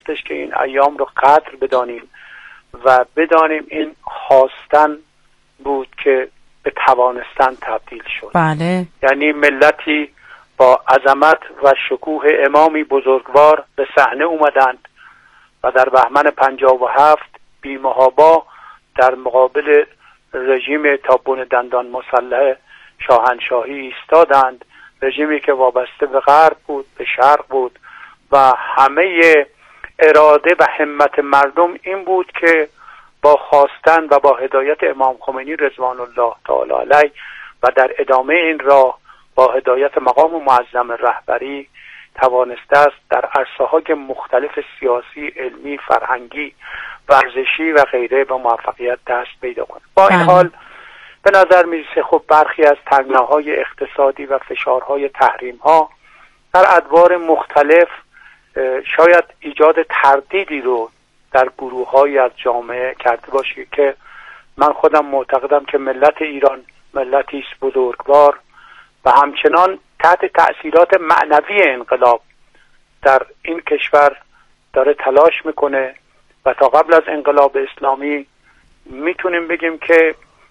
هستش که این ایام رو قدر بدانیم و بدانیم این خواستن بود که به توانستن تبدیل شد. بله. یعنی ملتی با عظمت و شکوه امامی بزرگوار به صحنه اومدند و در بهمن 57 بی‌محابا در مقابل رژیم تابون دندان مسلح شاهنشاهی ایستادند، رژیمی که وابسته به غرب بود، به شرق بود و همه اراده و همت مردم این بود که با خواستن و با هدایت امام خمینی رضوان الله تعالی علیه و در ادامه این راه با هدایت مقام معظم رهبری توانسته است در عرصه‌های مختلف سیاسی، علمی، فرهنگی، ورزشی و غیره به موفقیت دست پیدا کنه. با این حال به نظر میرسه خب برخی از تنگناهای اقتصادی و فشارهای تحریم‌ها در ادوار مختلف شاید ایجاد تردیدی رو در گروه‌های از جامعه کرده باشه که من خودم معتقدم که ملت ایران ملتی است بزرگوار و همچنان تحت تأثیرات معنوی انقلاب در این کشور داره تلاش میکنه و تا قبل از انقلاب اسلامی میتونیم بگیم که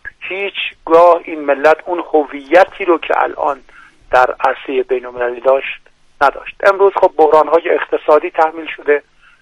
هیچگاه این ملت اون هویتی رو که الان در عرصه بین‌المللی داشت نداشت. امروز خب بحران‌های اقتصادی تحمیل شده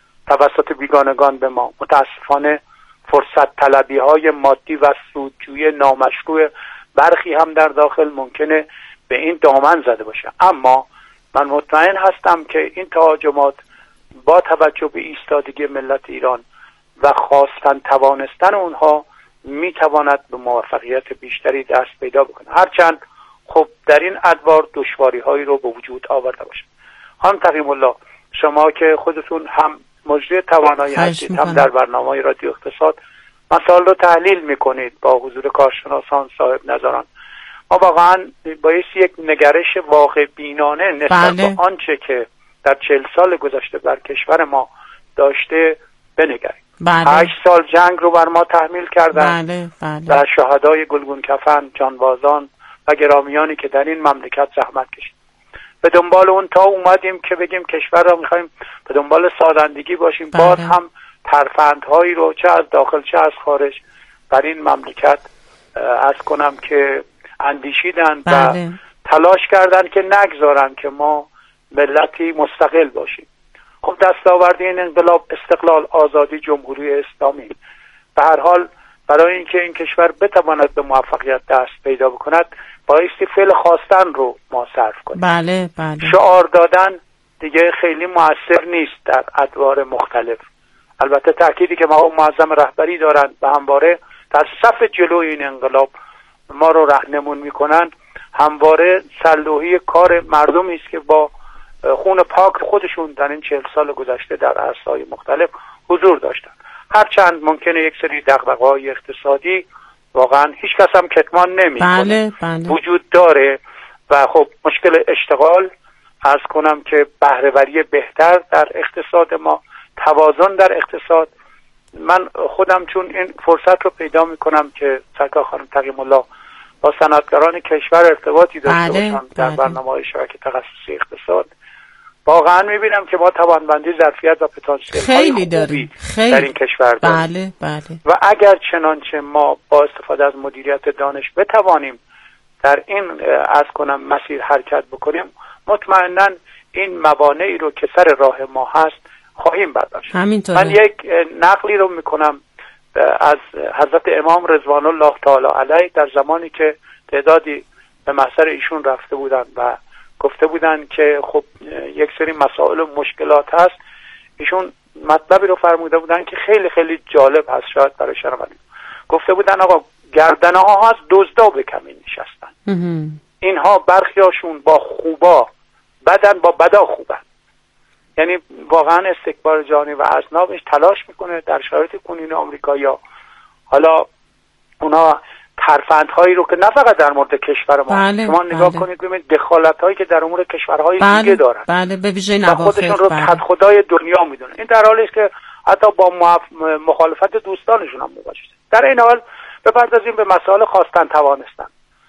توسط بیگانگان به ما. متاسفانه فرصت طلبی‌های مادی و سودجویی نامشروع برخی هم در داخل ممکنه به این دامن زده باشه، اما من مطمئن هستم که این تهاجمات با توجه به ایستادگی ملت ایران و خواستن توانستن اونها میتواند به موفقیت بیشتری دست پیدا بکنه، هرچند خب در این ادوار دشواری هایی رو به وجود آورده باشه. خانم تقیم الله، شما که خودتون هم مجری توانایی هستید هم در برنامه رادیو اقتصاد مسائل رو تحلیل میکنید با حضور کارشناسان صاحب نظران، ما واقعا باید یک نگرش واقع بینانه نسبت به آنچه که در 40 سال گذشته بر کشور ما داشته بنگریم. 8 سال جنگ رو بر ما تحمیل کردن و شهدای گلگون کفن، جانبازان و گرامیانی که در این مملکت زحمت کشید. به دنبال اون تا اومدیم که بگیم کشور را میخوایم به دنبال سازندگی باشیم. باز هم ترفندهایی رو چه از داخل چه از خارج بر این مملکت عرض کنم که اندیشیدن و تلاش کردن که نگذارن که ما ملتی مستقل باشیم. خب دستاوردی این انقلاب استقلال، آزادی، جمهوری اسلامی. به هر حال برای اینکه این کشور بتواند به موفقیت دست پیدا بکند بایستی فعل خواستن رو ما صرف کنیم. شعار دادن دیگه خیلی مؤثر نیست در ادوار مختلف. البته تأکیدی که مقام معظم رهبری دارن و همواره در صف جلوی این انقلاب ما رو راهنمون میکنن، همواره سلوحی کار مردمی است که با خون پاک خودشون در این 40 سال گذشته در عرصه‌های مختلف حضور داشتن. هرچند ممکنه یک سری دغدغه‌های اقتصادی واقعا هیچ کس هم کتمان نمی‌کنه وجود داره و خب مشکل اشتغال، عرض کنم که بهره‌وری بهتر در اقتصاد ما، توازن در اقتصاد. من خودم چون این فرصت رو پیدا میکنم که سرکار خانم تقیم الله با صنعتگران کشور ارتباطی داشته باشم در برنامه‌های شبکه تخصصی اقتصاد، واقعا میبینم که ما توانمندی، ظرفیت و پتانسیل خیلی داریم در این کشور داریم. و اگر چنانچه ما با استفاده از مدیریت دانش بتوانیم در این عرض کنم مسیر حرکت بکنیم، مطمئنا این موانعی رو که سر راه ما هست خواهیم برداشت. من یک نقلی رو میکنم از حضرت امام رضوان الله تعالی علیه در زمانی که تعدادی به محضر ایشون رفته بودن و گفته بودن که خب یک سری مسائل و مشکلات هست، ایشون مطلبی رو فرموده بودن که خیلی خیلی جالب هست شاید برای شنوندگان. گفته بودن آقا گردنه ها هست دزدا به کمین نشستن، اینها برخیاشون با خوبا بدن با بدا خوبن. یعنی واقعا استکبار جهانی و اذنابش تلاش میکنه در شرایط کنونی آمریکایی‌ها. حالا اونا ترفندهایی رو که نه فقط در مورد کشور ما، شما نگاه کنید ببینید دخالت‌هایی که در امور کشورهای دیگه دارن، به ویژه نوافذ، خودشون رو خدای دنیا میدونن. این در حالی است که حتی با مخالفت دوستانشون هم مواجهه. در این حال بپردازیم به مسائل خواستن توانستن.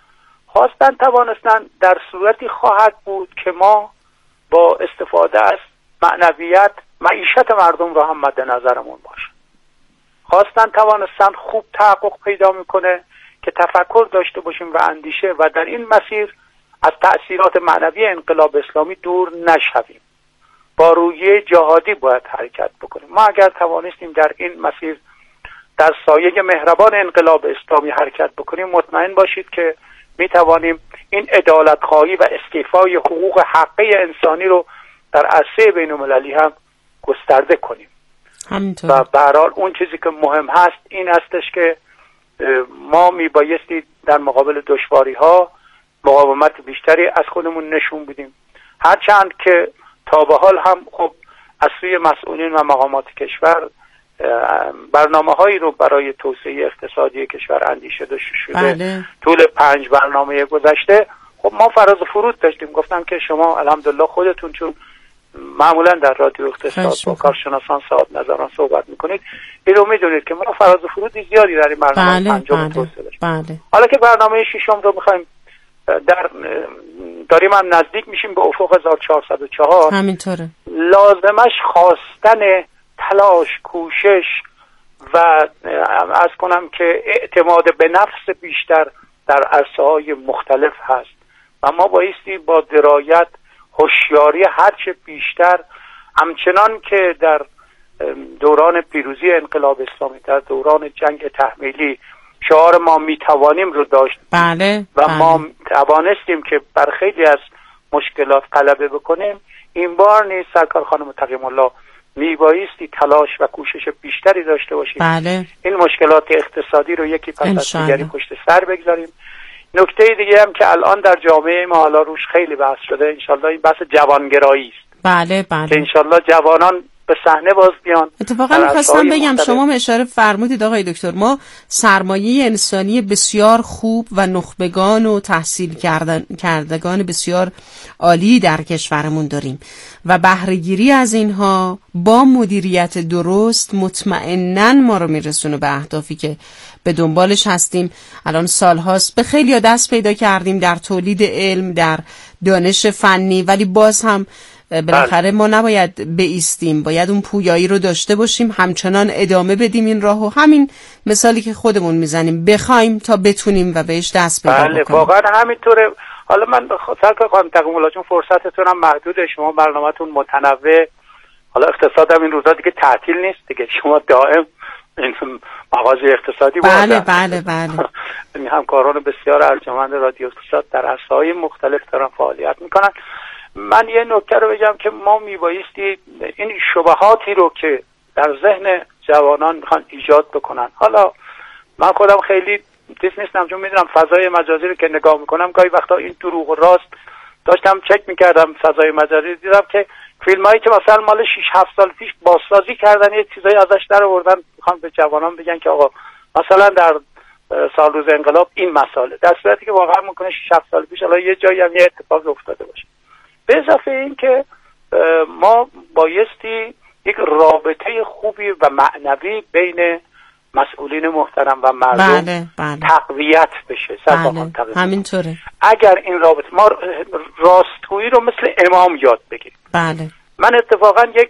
خواستن توانستن در صورتی خواهد بود که ما با استفاده از معنویت معیشت مردم رو هم مد نظرمون باشه. خواستن توانستن خوب تحقق پیدا میکنه که تفکر داشته باشیم و اندیشه و در این مسیر از تأثیرات معنوی انقلاب اسلامی دور نشویم. با رویه جهادی باید حرکت بکنیم. ما اگر توانستیم در این مسیر در سایه مهربان انقلاب اسلامی حرکت بکنیم، مطمئن باشید که می توانیم این عدالت‌خواهی و استیفای حقوق حقه انسانی رو در عرصه بین‌المللی هم گسترده کنیم. همینطور. و به هر حال اون چیزی که مهم هست این هستش که ما میبایستی در مقابل دشواری‌ها مقاومت بیشتری از خودمون نشون بدیم، هرچند که تا به حال هم خب از سوی مسئولین و مقامات کشور برنامه‌هایی رو برای توسعه اقتصادی کشور اندیشیده شده. بله. طول 5 برنامه گذشته خب ما فراز و فرود داشتیم. گفتم که شما الحمدلله خودتون چون معمولا در رادیو اقتصاد با کارشناسان صاحب نظران صحبت میکنید، این رو میدونید که ما فراز و فرود زیادی در این برنامه انجام توسعه داشتیم. بله. حالا که برنامه ششم رو میخوایم داریم هم نزدیک میشیم به افق 1404. همینطوره. لازمش خواستن تلاش، کوشش و عرض کنم که اعتماد به نفس بیشتر در عرصه‌های مختلف هست و ما بایستی با درایت، هوشیاری هرچه بیشتر، همچنان که در دوران پیروزی انقلاب اسلامی، در دوران جنگ تحمیلی شعار ما میتوانیم رو داشت. بله. و ما توانستیم که بر خیلی از مشکلات غلبه بکنیم. این بار نیز سرکار خانم تقیم الله میبایستی تلاش و کوشش بیشتری داشته باشیم. بله. این مشکلات اقتصادی رو یکی پس از دیگری پشت سر بگذاریم. نکته دیگه هم که الان در جامعه ما حالا روش خیلی بحث شده، انشالله این بحث جوانگرایی است. بله بله. که انشالله جوانان به صحنه باز بیان. اتفاقا می‌خواستم بگم شما اشاره فرمودید آقای دکتر، ما سرمایه انسانی بسیار خوب و نخبگان و تحصیل کردگان بسیار عالی در کشورمون داریم و بهره‌گیری از اینها با مدیریت درست مطمئناً ما رو میرسونه به اهدافی که به دنبالش هستیم. الان سالهاست به خیلی دست پیدا کردیم در تولید علم، در دانش فنی، ولی باز هم بالاخره ما نباید بایستیم، باید اون پویایی رو داشته باشیم، همچنان ادامه بدیم این راهو. همین مثالی که خودمون میزنیم، بخوایم تا بتونیم و بهش دست پیدا بکنیم. بله واقعا همینطوره. حالا من سرکار خانم تقیم الله، چون فرصتتون هم محدوده، شما برنامه‌تون متنوع، حالا اقتصاد هم این روزا دیگه تعطیل نیست دیگه، شما دائم این مغازه اقتصادی بله بله بله این همکاران بسیار ارجمند رادیو اقتصاد در عرصه‌های مختلف دارن فعالیت میکنن. من یه نکته رو بگم که ما میبایستی این شبهاتی رو که در ذهن جوانان میخوان ایجاد بکنن، حالا من خودم خیلی چیز نیستم چون میدونم فضای مجازی رو که نگاه میکنم گاهی وقتا این دروغ و راست داشتم چک میکردم فضای مجازی، دیدم که فیلمایی که مثلا مال 6-7 سال پیش بازسازی کردن یه چیزایی ازش در آوردن، میخوان به جوانان بگن که آقا مثلا در سال روز انقلاب این مسائل، در صورتی که واقعا ممکنه 6-7 سال پیش حالا یه جایی هم یه اتفاق افتاده باشه. به اضافه این که ما بایستی یک رابطه خوبی و معنوی بین مسئولین محترم و مردم تقویت بشه. بله. همینطوره. اگر این رابطه ما راستگویی رو مثل امام یاد بگیریم. بله. من اتفاقا یک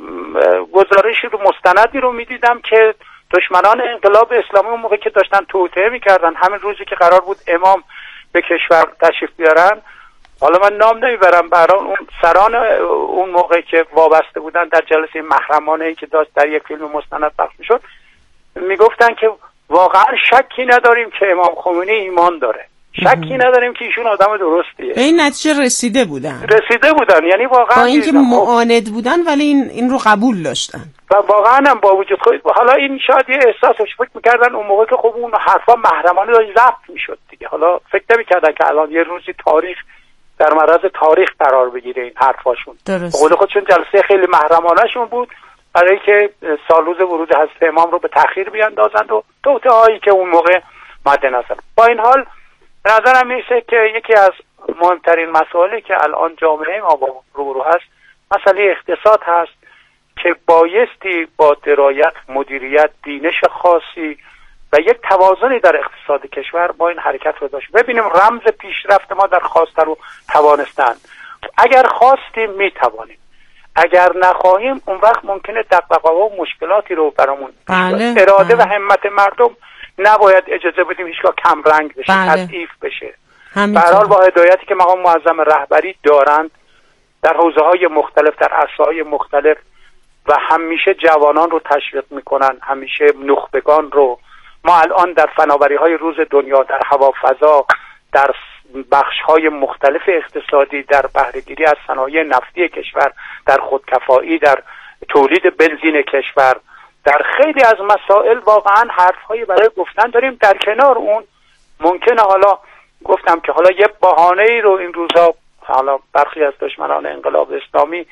گزارشی رو مستندی رو میدیدم که دشمنان انقلاب اسلامی اون موقع که داشتن توطئه میکردن، همین روزی که قرار بود امام به کشور تشریف بیارن، حالا من نام نمیبرم، برای اون سران اون موقع که وابسته بودن در جلسه محرمانه‌ای که داشت در یک فیلم مستند پخش میشد، میگفتن که واقعا شکی نداریم که امام خمینی ایمان داره، شکی نداریم که ایشون آدم درستیه. به این نتیجه رسیده بودن، یعنی واقعا با اینکه معاند بودن ولی این رو قبول داشتن و واقعا هم با وجود خود حالا این شاید یه احساسش فکر میکردن اون موقع که خب اون حرفا محرمانه داشت ضبط میشد دیگه، حالا فکر نمیکردن که الان یه روزی تاریخ در معرض تاریخ قرار بگیره این حرفاشون. قول خودشون جلسه خیلی محرمانه شون بود برای که سال روز ورود حضرت امام رو به تأخیر بیاندازند و توطئه‌هایی که اون موقع مد نظر. با این حال به نظرم میشه که یکی از مهمترین مسائلی که الان جامعه ما با روبرو هست مسئله اقتصاد هست که بایستی با درایت، مدیریت، بینش خاصی و یک توازنی در اقتصاد کشور با این حرکت رو داشت. ببینیم رمز پیشرفت ما در خواستن و توانستن. اگر خواستیم میتوانیم، اگر نخواهیم اون وقت ممکنه دغدغه‌ها و مشکلاتی رو برامون اراده و همت مردم نباید اجازه بدیم هیچگاه کم رنگ بشه، تضعیف بشه. به هر حال با هدایتی که مقام معظم رهبری دارند در حوزه‌های مختلف، در عرصه‌های مختلف و همیشه جوانان رو تشویق میکنن، همیشه نخبگان رو. ما الان در فناوری‌های روز دنیا، در هوافضا، در بخش‌های مختلف اقتصادی، در بهره‌گیری از صنایع نفتی کشور، در خودکفایی، در تولید بنزین کشور، در خیلی از مسائل واقعا حرف‌هایی برای گفتن داریم. در کنار اون ممکنه حالا گفتم که حالا یه بهانه‌ای رو این روزا حالا برخی از دشمنان انقلاب اسلامی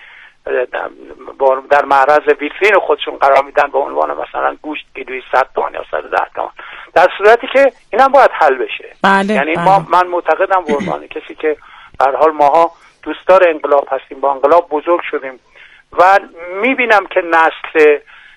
در معرض ویترین خودشون قرار میدن به عنوان مثلا گوشت کیلویی 100 تومان یا 110 تومان، در صورتی که اینم باید حل بشه. یعنی من معتقدم به عنوان کسی که به هر حال ماها دوستدار انقلاب هستیم، با انقلاب بزرگ شدیم و میبینم که نسل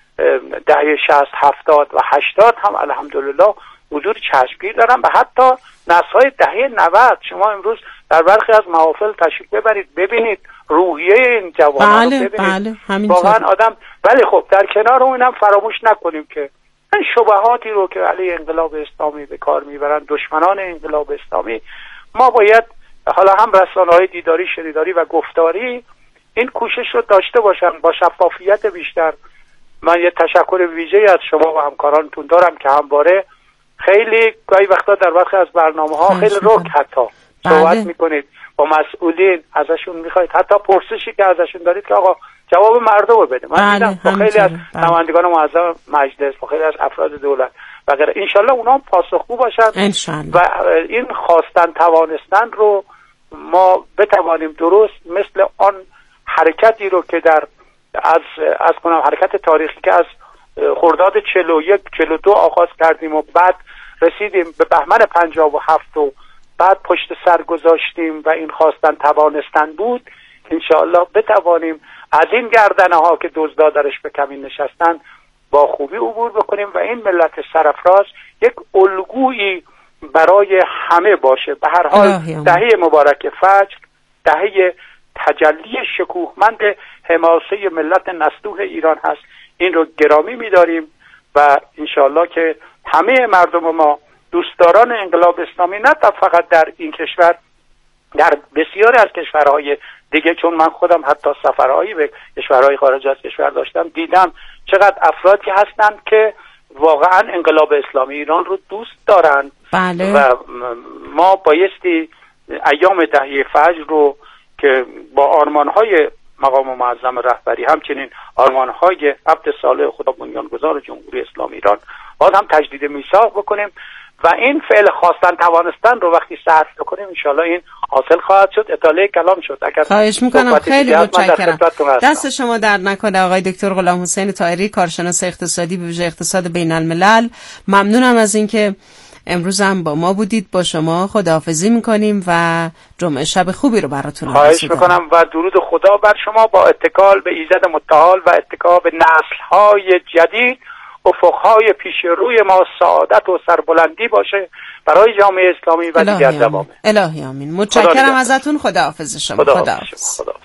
دهه 60 70 و 80 هم الحمدلله حضور چشمگیر دارن و حتی نسل‌های دهه 90. شما امروز در برخی از محافل تشریف ببینید روحیه این جوانان رو ببینید. واقعا آدم. ولی خب در کنار اونم فراموش نکنیم که این شبهاتی رو که علیه انقلاب اسلامی به کار میبرن دشمنان انقلاب اسلامی، ما باید حالا هم رسانه‌های دیداری، شنیداری و گفتاری این کوشش رو داشته باشن با شفافیت بیشتر. من یه تشکر ویژه‌ای از شما و همکارانتون دارم که همواره خیلی گاهی وقتا در برخی از برنامه‌ها خیلی رک حتی صحبت میکنید با مسئولین، ازشون میخواید حتی پرسشی که ازشون دارید که آقا جواب مردم رو بده. من دیدم با خیلی از نمایندگان معظم مجلس، با خیلی از افراد دولت و غیره، انشالله اونا هم پاسخگو باشن و این خواستن توانستن رو ما بتوانیم درست مثل آن حرکتی رو که در از کنم حرکت تاریخی که از خرداد 41 42 آغاز کردیم و بعد رسیدیم به بهمن 57 و بعد پشت سر گذاشتیم و این خواستن توانستن بود، انشاءالله بتوانیم از این گردنه ها که دزدا درش به کمین نشستن با خوبی عبور بکنیم و این ملت سرفراز یک الگویی برای همه باشه. به هر حال دهه مبارک فجر دهه تجلی شکوهمند حماسه ملت نستوه ایران هست. این رو گرامی می‌داریم و انشاءالله که همه مردم ما دوستداران انقلاب اسلامی نه فقط در این کشور، در بسیاری از کشورهای دیگه، چون من خودم حتی سفرهایی به کشورهای خارج از کشور داشتم، دیدم چقدر افرادی هستند که واقعا انقلاب اسلامی ایران رو دوست دارند. و ما بایستی ایام دهه فجر رو که با آرمانهای مقام معظم رهبری، همچنین آرمانهای عبد صالح خدا بنیانگذار جمهوری اسلامی ایران باز هم تجدید میثاق بکنیم و این فعل خواستن توانستن رو وقتی صرف بکنیم انشالله این حاصل خواهد شد. اطاله کلام شد. خواهش میکنم، خیلی متشکرم. دست شما درد نکنه آقای دکتر غلام حسین طاهری، کارشناس اقتصادی به ویژه اقتصاد بین الملل. ممنونم از اینکه امروز هم با ما بودید. با شما خداحافظی میکنیم و جمعه شب خوبی رو براتون خواهش میکنم و درود خدا بر شما با اتکال به ایزد متعال و اتکال به نسل‌های جدید. افقهای پیش روی ما سعادت و سربلندی باشه برای جامعه اسلامی و دیگر جوامع. الهی آمین. متشکرم ازتون. خداحافظ شما. خداحافظ. الله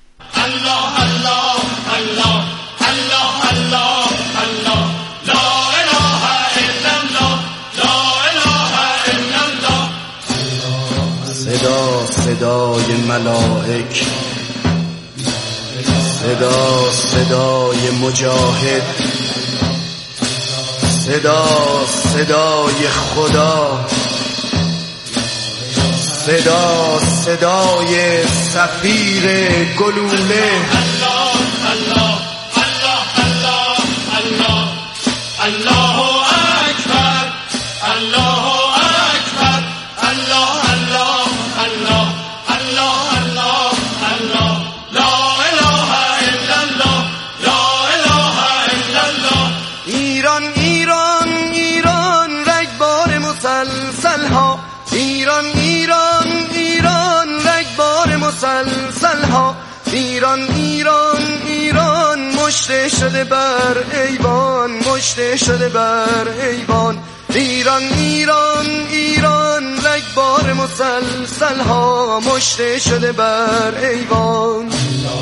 الله الله الله الله الله لا اله الا الله لا اله الا الله. صدا صدای ملائک، صدا صدای مجاهد، صدا صدای خدا، صدا صدای سفیر گلوله. الله الله الله الله الله الله اکبر الله اکبر الله الله الله الله الله الله لا اله الا الله لا اله الا الله. ایران ایران ایران رگبار مسلسل ها، ایران ایران ایران رگبار مسلسل ها، ایران ایران ایران مشته شده بر ایوان، مشته شده بر ایوان. ایران ایران ایران رگبار مسلسل ها، مشته شده بر ایوان.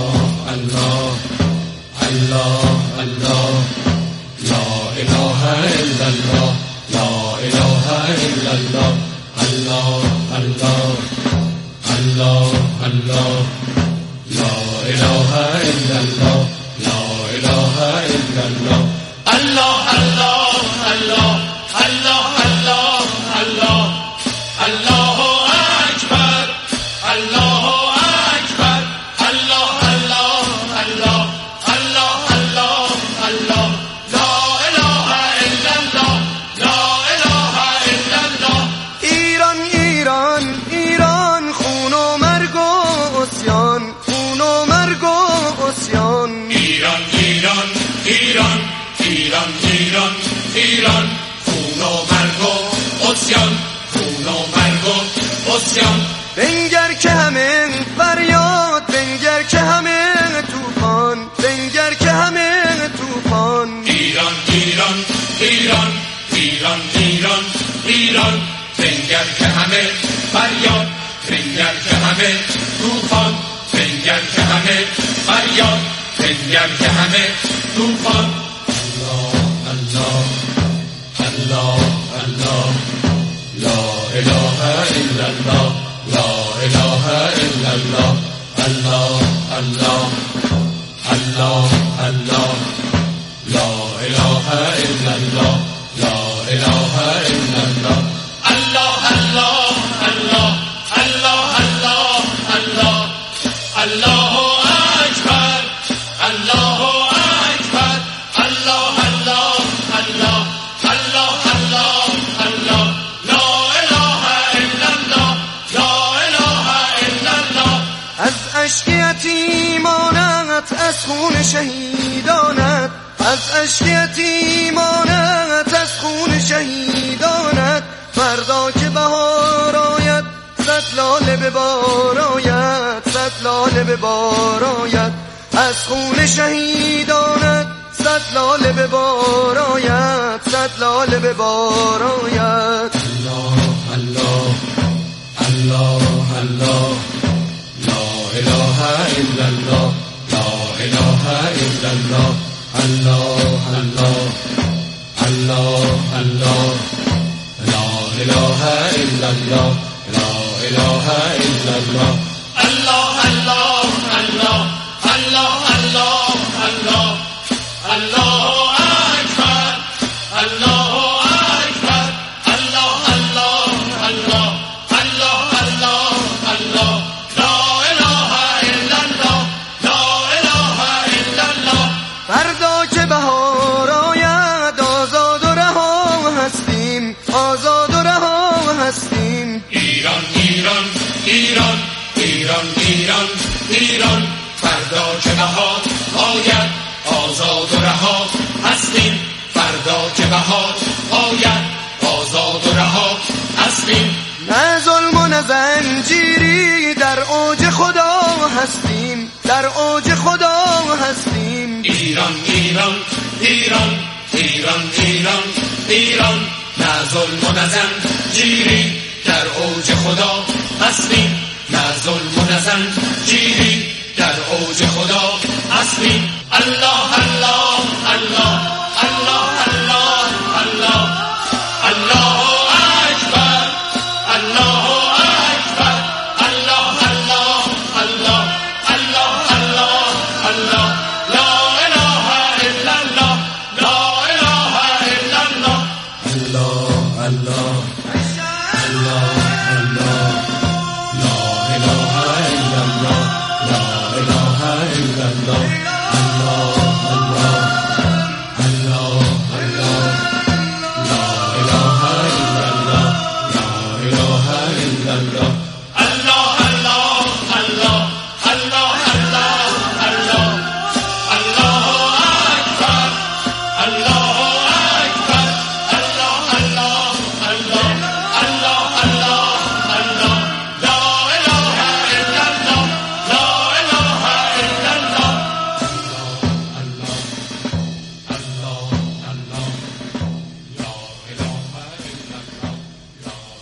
الله الله الله لا اله الا الله لا اله الا الله الله الله الله الله لا اله الا الله لا اله الا الله الله الله الله الله الله الله الله اکبر الله اکبر الله الله الله الله الله الله لا اله الا الله لا اله الا الله ایران ایران ایران خون و مرگ و عصیان خون و مرگ و عصیان ایران ایران ایران ایران ایران ایران خون و مرگ و عصیان خون و مرگ و عصیان بنگر که همه فریاد بنگر که همه طوفان بنگر که همه طوفان ایران ایران ایران ایران ایران ایران بنگر که همه فریاد بنگر که همه طوفان بنگر که همه فریاد بنگر که همه طوفان الله الله الله لا اله الا الله لا اله الا الله الله الله الله الله لا اله الا الله لا اله الا الله الله الله الله الله الله الله الله اکبر الله اکبر الله الله الله الله الله الله لا اله الا الله لا اله الا الله از اشک یتیمانت از خون شهیدانت از اشک یتیمانت از خون شهیدانت فردا که بهار آید صد لاله به بار آید صد لاله به بار آید از خون شهیدانت صد لاله به بار آید صد لاله به بار آید الله الله الله الله لا اله الا الله لا اله الا الله الله الله الله الله لا اله الا الله لا اله الا الله الله الله الله الله الله الله الله اکبر الله اکبر الله الله الله الله الله الله لا اله الا الله لا اله الا الله فردا که بهار آید آزاد و رها هستیم آزاد و رها هستیم ایران ایران ایران ایران ایران ایران فردا که بهار آید آزاد و رها هستیم فردا که بهار آید آزاد و رها هستیم نه ظلم و نه زنجیری در اوج خدا هستیم در اوج خدا هستیم ایران ایران ایران ایران ایران ایران نه ظلم و نه زنجیری در اوج خدا هستیم نه ظلم و نه زنجیری در اوج خدا هستیم الله الله الله الله الله الله الله اکبر الله اکبر الله الله الله الله الله الله لا اله الا الله لا اله الا الله الله الله الله الله لا اله الا الله لا اله الا الله الله الله الله الله لا اله الا الله لا اله الا الله الله الله الله الله الله الله اکبر الله اکبر الله الله الله الله الله الله لا اله الا الله لا اله الا الله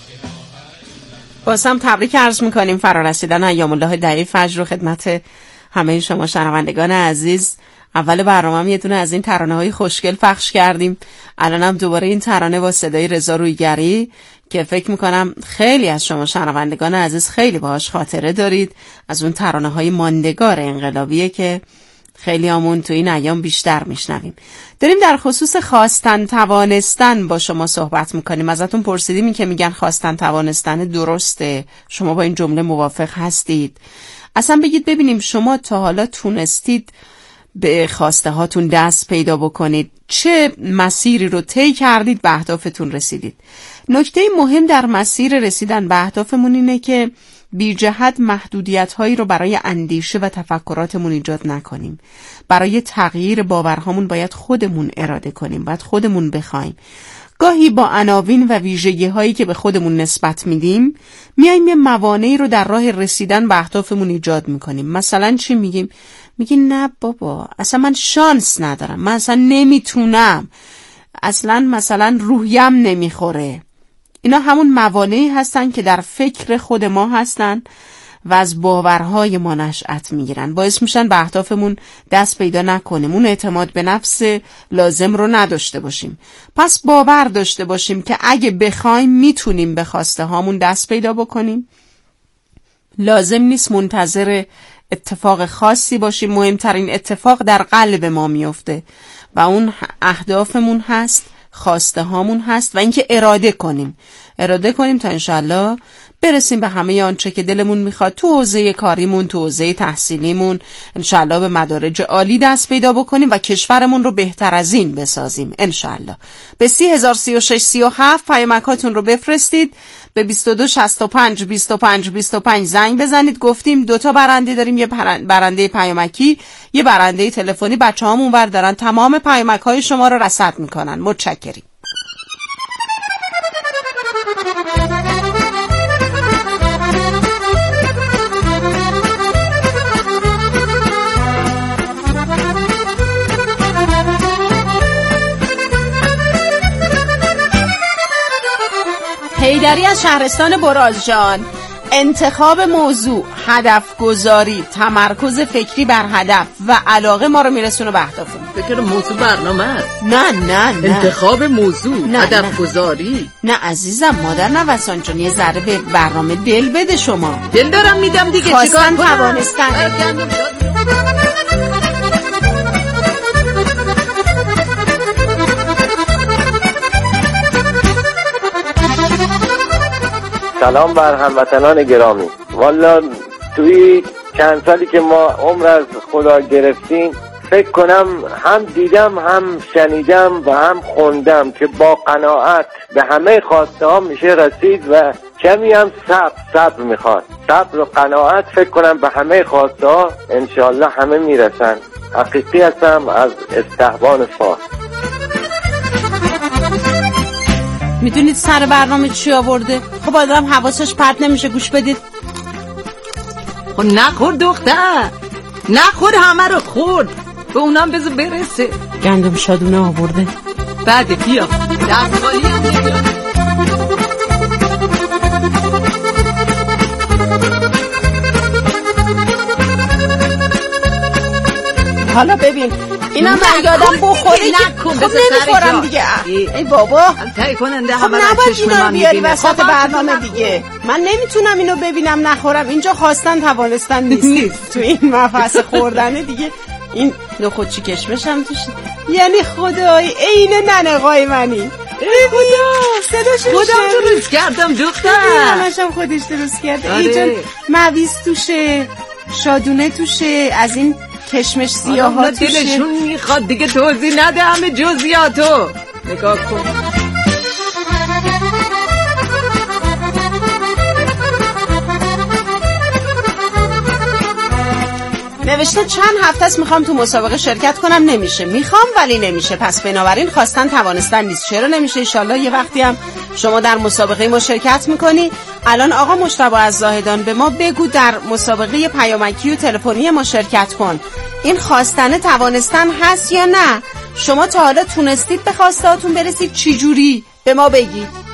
باز هم تبریک عرض میکنیم فرارسیدن ایام الله دعی فجر رو خدمت همه شما شنوندگان عزیز. اول برنامه یه دونه از این ترانه‌های خوشگل پخش کردیم. الانم دوباره این ترانه با صدای رضا رویگری که فکر میکنم خیلی از شما شنوندگان عزیز خیلی باهاش خاطره دارید، از اون ترانه‌های ماندگار انقلابیه که خیلی همون تو این ایام بیشتر میشنویم. داریم در خصوص خواستن توانستن با شما صحبت میکنیم. ازتون پرسیدیم این که میگن خواستن توانستن درسته، شما با این جمله موافق هستید؟ اصلا بگید ببینیم شما تا حالا تونستید به خواسته هاتون دست پیدا بکنید؟ چه مسیری رو طی کردید به اهدافتون رسیدید؟ نکته مهم در مسیر رسیدن به اهدافمون اینه که بی جهت محدودیت هایی رو برای اندیشه و تفکراتمون ایجاد نکنیم. برای تغییر باورهامون باید خودمون اراده کنیم، باید خودمون بخوایم. گاهی با عناوین و ویژگی هایی که به خودمون نسبت میدیم میایم یه موانعی رو در راه رسیدن به اهدافمون ایجاد میکنیم. مثلا چی میگیم؟ میگیم نه بابا اصلا من شانس ندارم، من اصلا نمیتونم، اصلا مثلا روحیم نمیخوره. اینا همون موانعی هستن که در فکر خود ما هستن و از باورهای ما نشأت میگیرن، باعث میشن به اهدافمون دست پیدا نکنیم، اون اعتماد به نفس لازم رو نداشته باشیم. پس باور داشته باشیم که اگه بخوایم میتونیم به خواسته هامون دست پیدا بکنیم. لازم نیست منتظر اتفاق خاصی باشیم، مهمترین اتفاق در قلب ما میفته و اون اهدافمون هست، خواسته هامون هست و اینکه اراده کنیم تا انشالله برسیم به همه آنچه که دلمون میخواد تو حوزه کاریمون، تو حوزه تحصیلیمون، انشالله به مدارج عالی دست پیدا بکنیم و کشورمون رو بهتر از این بسازیم انشالله. به 303637 پیامکاتون رو بفرستید، به 2265 25 25 زنگ بزنید. گفتیم 2 برنده داریم، یه برنده پیامکی، یه برنده تلفنی. بچه‌هام اونور دارن تمام پیامک‌های شما رو رصد میکنن. متشکریم. حیدری از شهرستان برازجان. انتخاب موضوع، هدف گذاری، تمرکز فکری بر هدف و علاقه ما رو میرسونه به اهدافمون. فکر موضوع برنامه است. نه انتخاب موضوع، هدف گذاری. نه عزیزم، مادر نوسان جان، یه ذره به برنامه دل بده. شما دل دارم میدم دیگه، چیکار کنم؟ توانستن. سلام بر هموطنان گرامی. والا توی چند سالی که ما عمر از خدا گرفتیم، فکر کنم هم دیدم، هم شنیدم و هم خوندم که با قناعت به همه خواسته ها میشه رسید و کمی هم صبر میخواد. صبر و قناعت فکر کنم به همه خواسته ها انشالله همه میرسن. حقیقی هستم از استحبان فارس. میدونید سر برنامه چی آورده؟ خب آدم حواسش پرت نمیشه. گوش بدید. خب نخور دختر، نخور، همه رو خورد، به اونم بذار برسه. گندم شادونه آورده. بعد بیا دستمالی هم نگیرم. حالا ببین اینا من یادم بخوره که خب نمیخورم دیگه. ای بابا تایی کننده خب نباید اینا بیاری وسط برنامه دیگه. من نمیتونم اینو ببینم نخورم. اینجا خواستن توانستن نیست. تو این مفصل خوردنه دیگه. این نخود چی کشمش هم توش، یعنی خدای عین ننقای منی. ای خدا صداش خودم درست کردم دختر. همشم خودش درست کرده. اینجا مویز توشه، شادونه توشه، از این کشمش سیاها توشه. دلشون میخواد دیگه توضیح نده همه جزئیاتو. نگاه کن. نوشته چند هفته است میخوام تو مسابقه شرکت کنم، نمیشه. میخوام ولی نمیشه. پس بنابراین خواستن توانستن نیست. چرا نمیشه؟ انشالله یه وقتی هم شما در مسابقه ما شرکت میکنی. الان آقا مجتبی از زاهدان به ما بگو در مسابقه پیامکی و تلفنی ما شرکت کن. این خواستن توانستن هست یا نه؟ شما تا حالا تونستید به خواسته هاتون برسید؟ چی جوری؟ به ما بگید.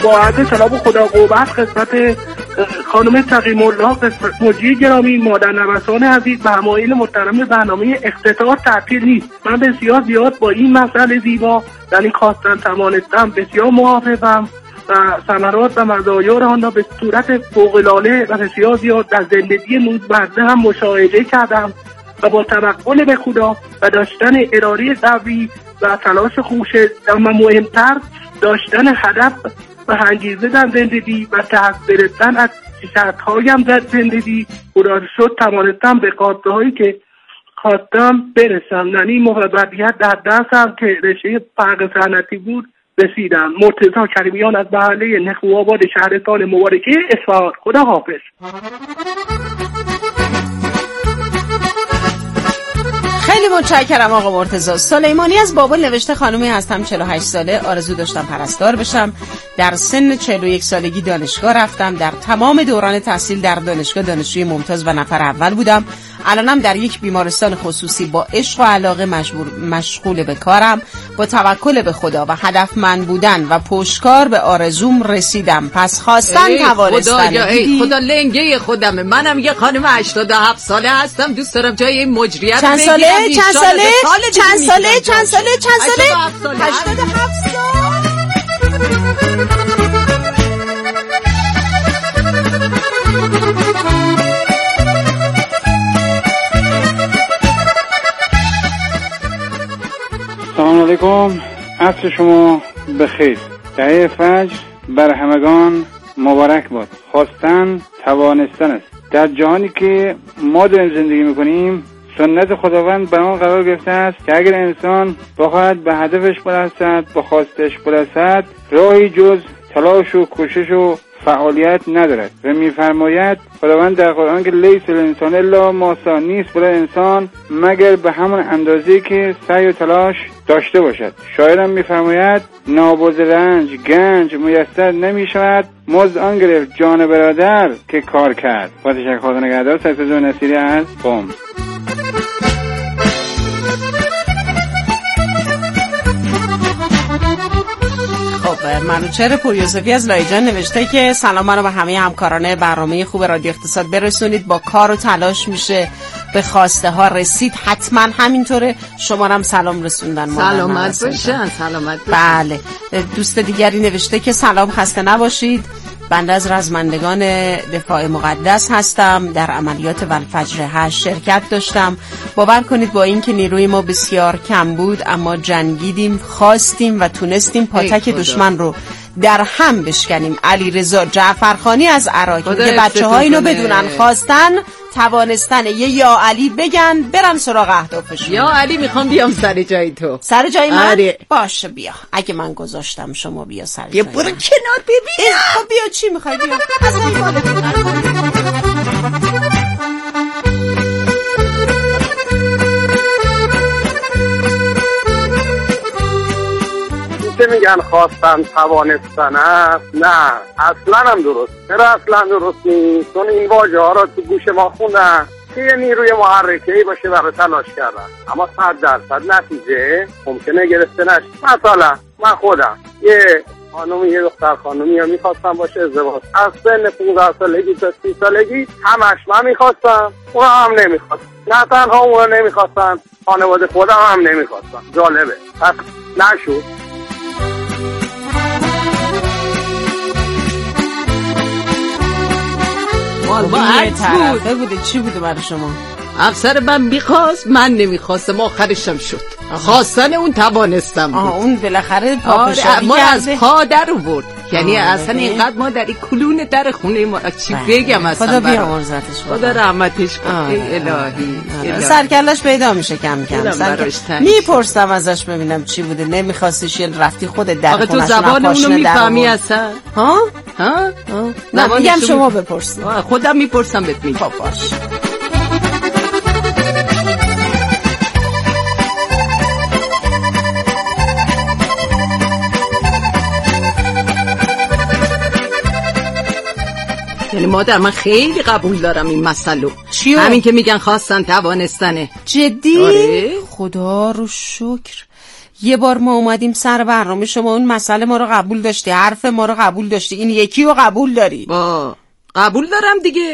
با عرض سلام و خدا قوت خدمت خانم تقیم الله قسمت مجری گرامی، مادر نوسان عزیز و همایل محترم برنامه اختتار تعطیل نیست. من بسیار زیاد با این مسئله زیبا در این خواستن توانستم بسیار موافقم و ثمرات و مزایای آن را به صورت فوق‌العاده و بسیار زیاد در زندگی روزمره هم مشاهده کردم و با توکل به خدا و داشتن اراده قوی و تلاش خوشه و مهمتر داشتن هدف و انگیزه در زندگی و تحت گرفتن از شرط‌هایم در زندگی خدا را شکر توانستم به خواسته که خواستم برسم. یعنی موفقیت در درسم که رشته فرق صنعتی بود رسیدم. مرتضی کریمیان از محله نخوآباد شهرستان مبارکه اصفهان. خدا حافظ. خیلی متشکرم آقا مرتضی. سلیمانی از بابل نوشته خانومی هستم 48 ساله، آرزو داشتم پرستار بشم. در سن 41 سالگی دانشگاه رفتم. در تمام دوران تحصیل در دانشگاه دانشجوی ممتاز و نفر اول بودم. الانم در یک بیمارستان خصوصی با عشق و علاقه مشغول به کارم. با توکل به خدا و هدفمند بودن و پشتکار به آرزوم رسیدم. پس خواستن توانستن. خدا لنگه خودمه. منم یه خانم 87 ساله هستم، دوست دارم جای این مجریت چند ساله؟ 87 سال. سلام علیکم، عصر شما بخیر. دعای فجر بر همگان مبارک باد. خواستن توانستن است. در جهانی که ما داریم زندگی میکنیم سنت خداوند بر آن قرار گرفته است که اگر انسان بخواهد به هدفش برسد، به خواستش برسد، راهی جز تلاش و کوشش و فعالیت ندارد و میفرماید خداوند در قرآن که لیس الانسان الا ما سعی، نیست برای انسان مگر به همان اندازه‌ای که سعی و تلاش داشته باشد. شاعرم میفرماید نابوز رنج گنج میسر نمیشود، مزد آن گرفت جان برادر که کار کرد. با تشکر خدا نگهدار. سرکزو نصیری از قم. منوچهر پوریوسفی از لایجان نوشته که سلام، منو به همه همکاران برنامه خوب رادیو اقتصاد برسونید. با کار و تلاش میشه به خواسته ها رسید. حتما همینطوره. شما هم سلام رسوندن. سلامت باشن. سلامت باشن. بله. دوست دیگری نوشته که سلام، خسته نباشید. بنده از رزمندگان دفاع مقدس هستم. در عملیات والفجر 8 شرکت داشتم. باور کنید با اینکه نیروی ما بسیار کم بود اما جنگیدیم، خواستیم و تونستیم پاتک دشمن رو در هم بشکنیم. علیرضا جعفرخانی از عراق. که بچه‌ها اینو بدونن، خواستن توانستن. یه یا علی بگن برن سراغ اهدافشون. یا علی میخوام بیام سر جای تو. سر جای من؟ باشه بیا. اگه من گذاشتم شما بیا سر جای من. برو کنار ببینم. خب بیا، چی میخوای؟ بیا. که میگن خواستن توانستن است، نه اصلا هم درست. چرا اصلا درست نیست؟ چون این واژه ها را تو گوش ما خوندن که یه نیروی محرکه‌ای باشه برای تلاش کردن، اما 100% نتیجه ممکنه گرفته نشه. مثلا من خودم یه خانومی، یه دختر خانومی رو میخواستم باشه ازدواج از سن 15 سالگی تا 30 سالگی، همش من میخواستم، اون هم نمیخواست. نه تنها اون نمیخواستن، خانواده خودم هم نمیخواستن. جالبه. پس نشد. طرفه بوده. چی بوده برای شما؟ افسر من میخواست، من نمیخواستم، آخرشم شد. خواستن اون توانستم بود. اون بالاخره پاپشاری ما از پا در آورد. یعنی اصلا اینقدر ما در این کلون در خونه ما چی بگم اصلا. خدا بیامرزتش، خدا رحمتش کنه. ای الهی. سرکلش پیدا میشه کم کم. میپرسم ازش ببینم چی بوده. نمیخواستش یا رفتی خودت در خونش؟ تو زبان اونو میفهمی اصلا؟ ها؟ نه میگم شما بپرسید. خودم میپرسم بهت میگم. خب باش. یعنی مادر من خیلی قبول دارم این مسئله. چیو؟ همین که میگن خواستن توانستنه. جدی؟ آره. خدا رو شکر. یه بار ما اومدیم سر برنامه شما، اون مسئله ما رو قبول داشتی، حرف ما رو قبول داشتی، این یکی رو قبول داری؟ قبول دارم دیگه.